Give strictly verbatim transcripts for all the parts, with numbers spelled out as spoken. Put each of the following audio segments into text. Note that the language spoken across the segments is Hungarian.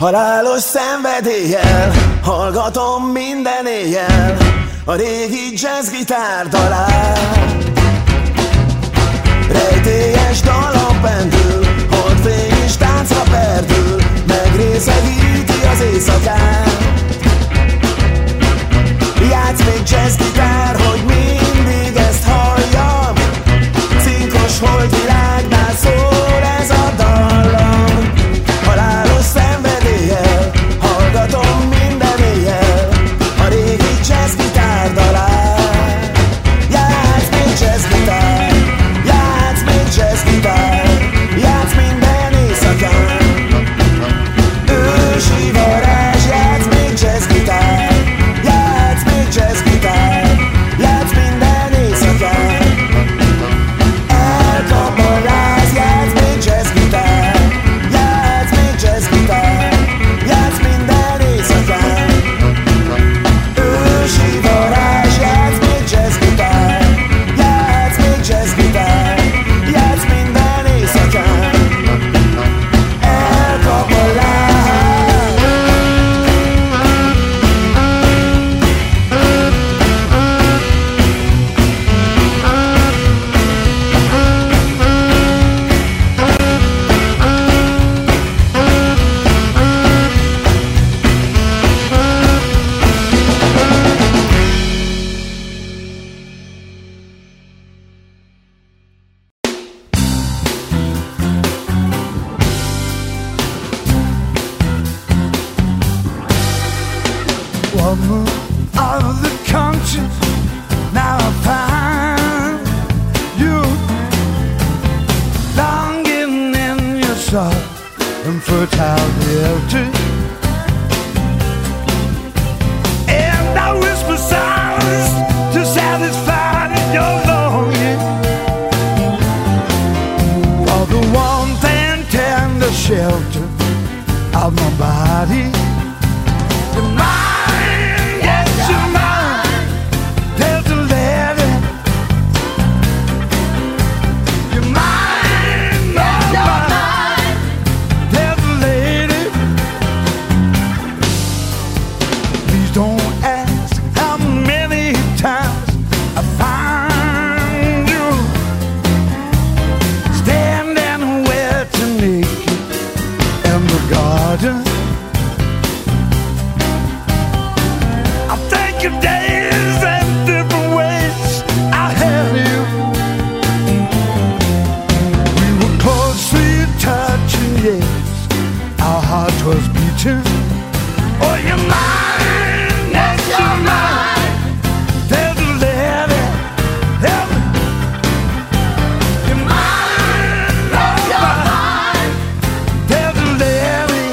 Halálos szenvedéllyel hallgatom minden éjjel a régi jazzgitár dalát. Rejtélyes dalom pendül, holdfény és táncra perdül, megrészegíti az éjszakát. Játsz még jazzgitár, hogy mindig ezt halljam, cinkos holdvilágnál szól ez a dallam. Halálos szenvedéllyel hallgatom minden éjjel a régi jazzgitár dalát. Játsz még jazzgitár, játsz még jazzgitár, játsz minden éjszakán. Ősi varázs, játsz még jazzgitár, játsz még jazzgitár, játsz minden éjszakán. Elkap a láz, játsz még jazzgitár, játsz még jazzgitár, játsz minden éjszakán. Ősi varázs, játsz még jazzgitár, játsz még jazzgitár, játsz minden éjszakán. Elkap a láz. Woman of the conscience, now I find you longing in your soft and fertile beauty. And I whisper silence to satisfy your longing for the warmth and tender shelter of my body. You're mine, yes, you're mine. There's a lady. You're mine, yes, you're mine. There's a lady. Please don't ask how many times I find you standing wet and naked in the garden. Days and different ways I had you. We were closely touching, yes, our heart was beating. Oh, you're mine, yes, you're mine. There's a lady, there's a, you're mine, yes, you're mine. There's a lady.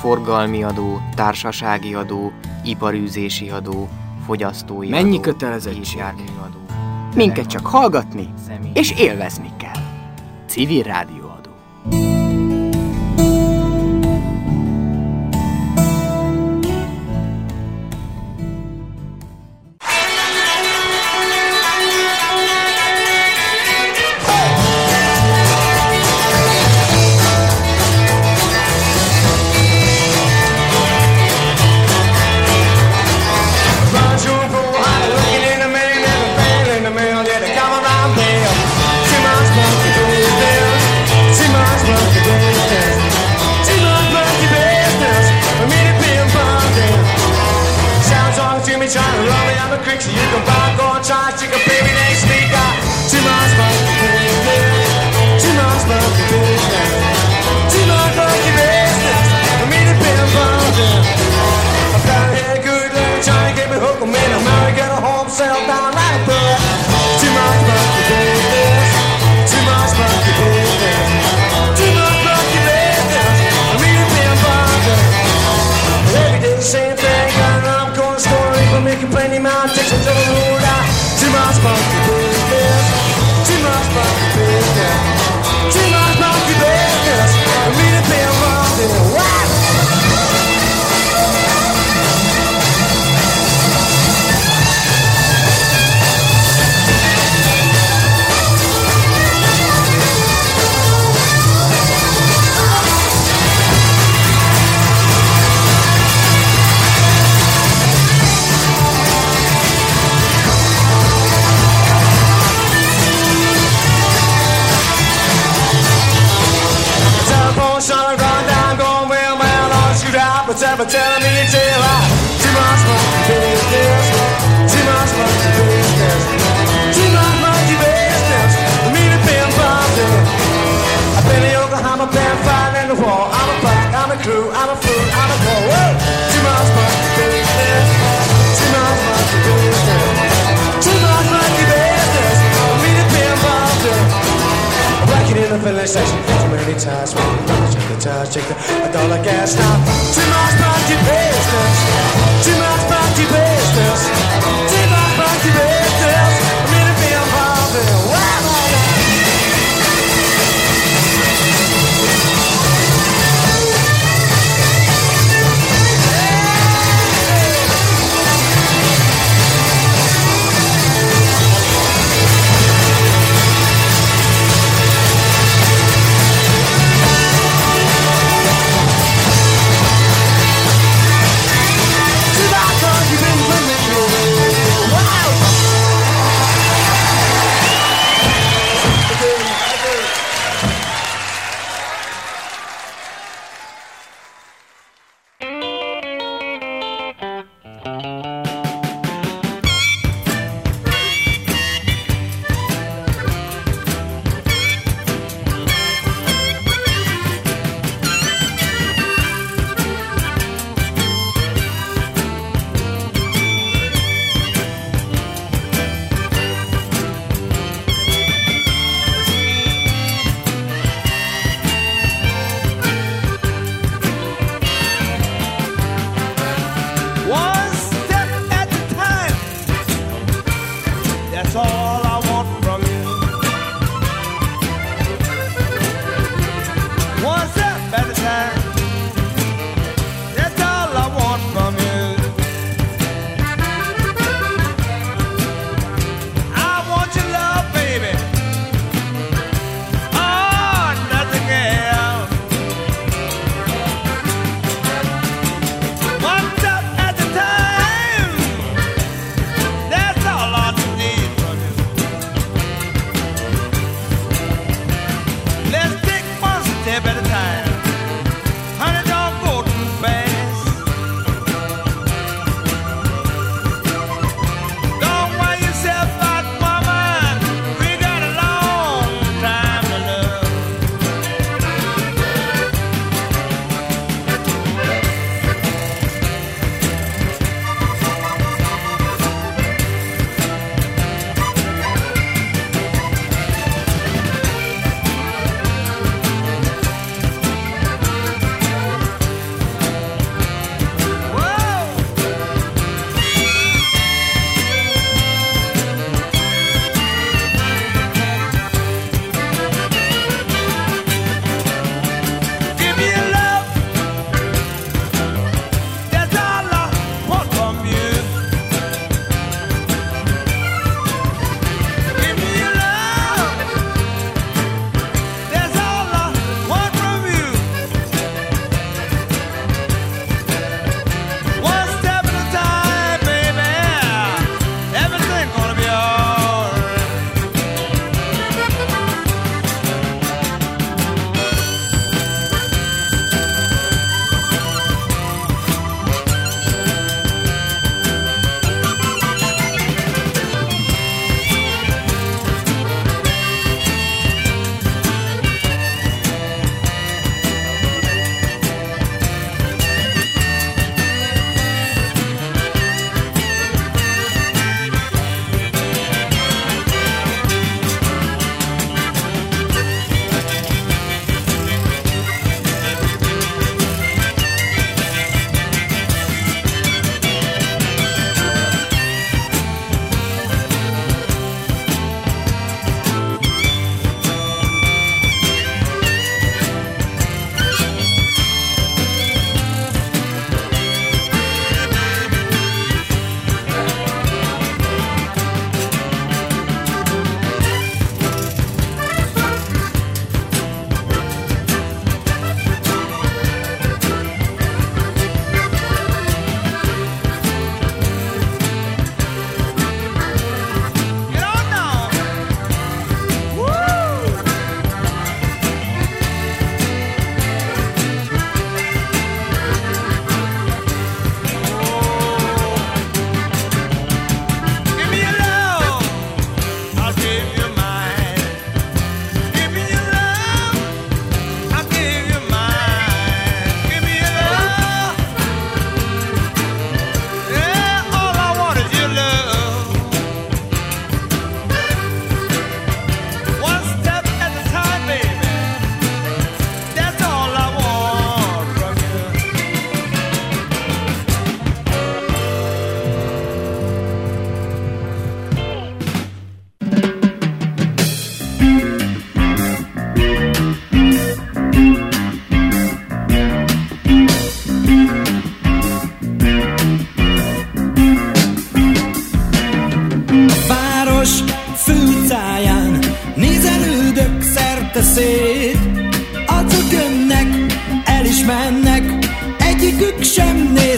forgalmi adó, társasági adó, iparűzési adó, fogyasztói Mennyi adó, kötelezettség? gépjárműadó, Minket csak hallgatni személy- és élvezni kell. Civil rádióadó. You've been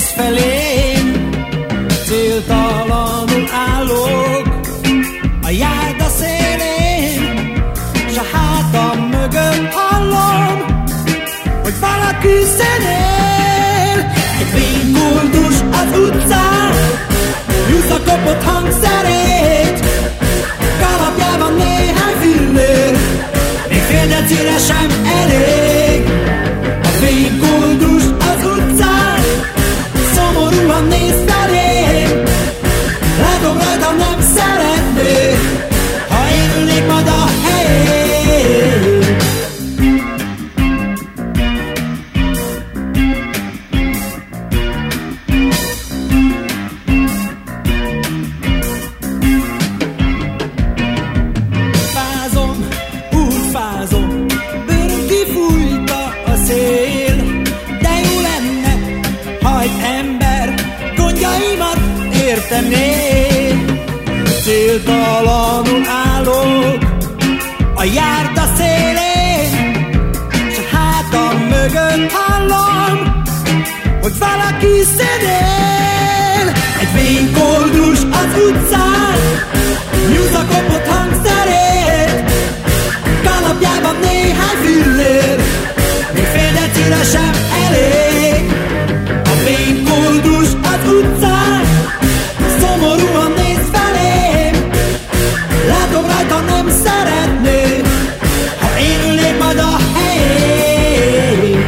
néz felém, céltalanul állok a járda szélén, s a hátam mögött hallom, hogy valaki zenél. Egy végkoldus az utcán nyújtsa kopott hangszerét, kalapjában néhány fillér, még fél decire sem elég. A végkoldus az utcán szomorúan néz felém, látom rajta nem szeretnék, ha én ülnék majd a helyén. Fázom, úgy fázom, bőröm kifújta a szél, de jó lenne, ha egy ember gondjaimat értené. Céltalanul állok a járda szélén, s a hátam mögött hallom, hogy valaki zenél. Egy végkoldus az utcán nyújtsa kopott hangszerét, kalapjában néhány fillér, még fél decire sem elég. A végkoldus az utcán szomorúan néz felém, látom rajta nem szeretnék, ha én ülnék majd a helyén.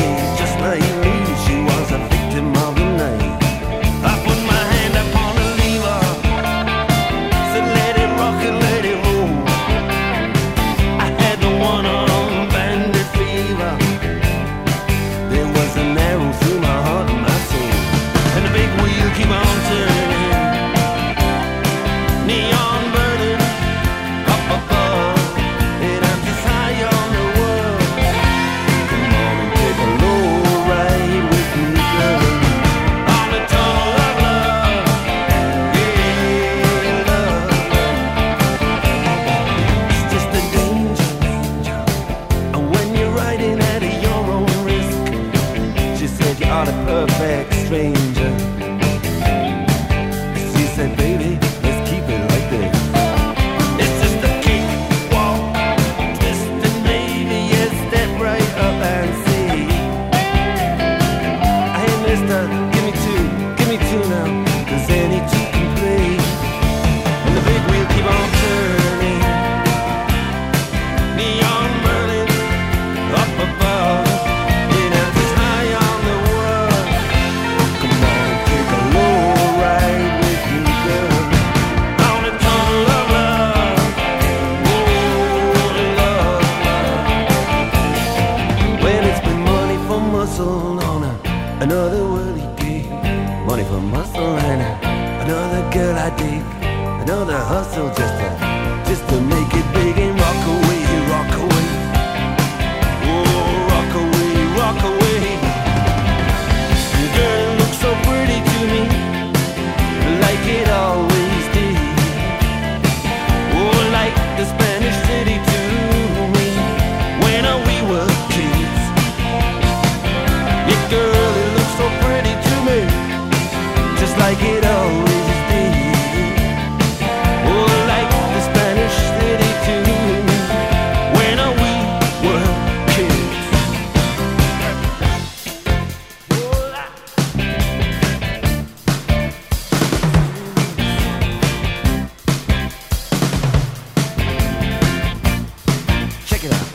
Just like me, she was a victim of the night. I put my hand upon her lead. hustled on a, another worldly day. Money for muscle and a, another girl I dig. Another hustle just to, just to make it big and rock away, rock away. Oh, rock away, rock away. Girl, it looks so pretty to me, like it always did. Oh, like the Spanish city to me, when we were kids. Yeah, girl, it looks so pretty to me, just like it always did. Oh, like the Spanish city to me, when we were kids. Check it out.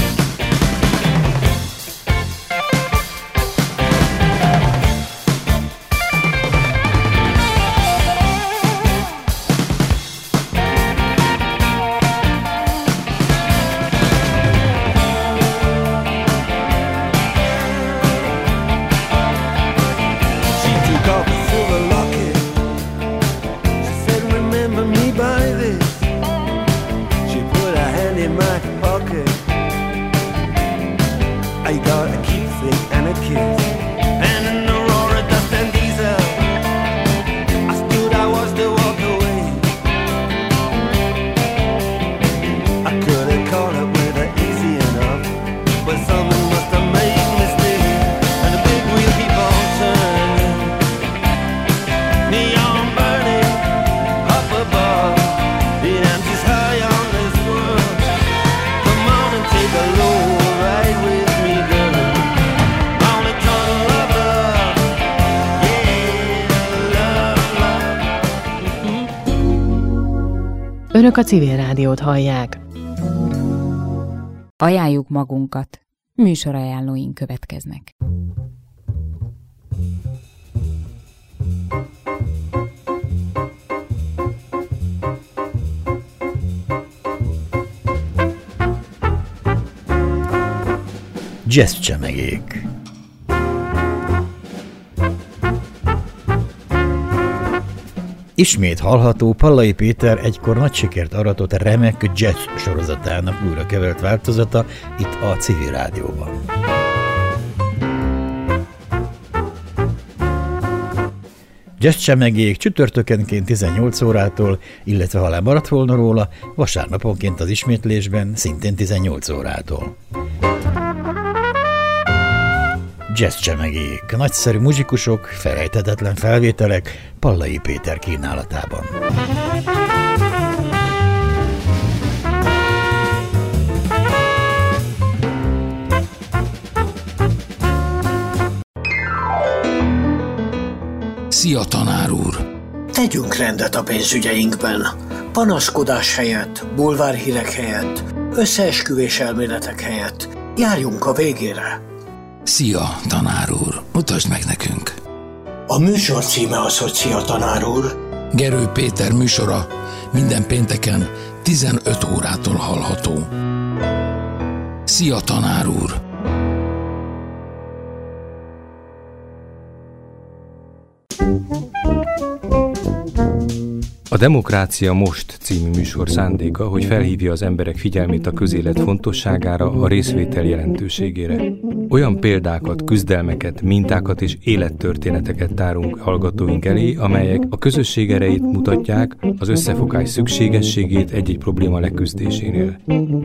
She took off a silver locket. She said, remember me by this. She put her hand in my pocket. I got a keepsake and a kiss, and an Aurora dust and diesel. I stood, I was to walk away. I could have caught up with her easy enough, but something must have made me stay. And the big wheel keep on turning, neon burning up above. Yeah, I'm just high on this world. Come on and take a low ride with me, girl. On a tunnel of love. Yeah, love, love. Önök a Civil Rádiót hallják. Ajánljuk magunkat. Műsorajánlóink következnek. Jazz csemegék. Ismét hallható Pallai Péter egykor nagy sikert aratott remek jazz sorozatának újra kevert változata itt a Civil Rádióban. Jazz csemegék csütörtökenként tizennyolc órától, illetve ha lemaradt volna róla, vasárnaponként az ismétlésben szintén tizennyolc órától. Jazz csemegék, nagyszerű muzsikusok, felejthetetlen felvételek Pallai Péter kínálatában. Szia, tanár úr! Tegyünk rendet a pénzügyeinkben. Panaszkodás helyett, bulvárhírek helyett, összeesküvés elméletek helyett. Járjunk a végére. Szia, tanár úr! Mutasd meg nekünk! A műsor címe az, hogy Szia, tanár úr. Gerő Péter műsora minden pénteken tizenöt órától hallható. Szia, tanár úr! A Demokrácia Most című műsor szándéka, hogy felhívja az emberek figyelmét a közélet fontosságára, a részvétel jelentőségére. Olyan példákat, küzdelmeket, mintákat és élettörténeteket tárunk hallgatóink elé, amelyek a közösség erejét mutatják, az összefogás szükségességét egy-egy probléma leküzdésénél.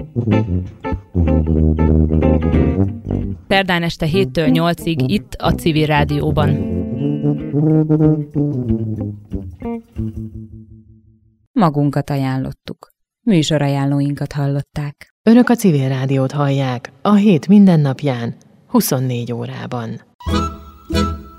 Szerdán este héttől nyolcig itt a Civil Rádióban. Magunkat ajánlottuk. Műsorajánlóinkat hallották. Önök a Civil Rádiót hallják a hét minden napján, huszonnégy órában.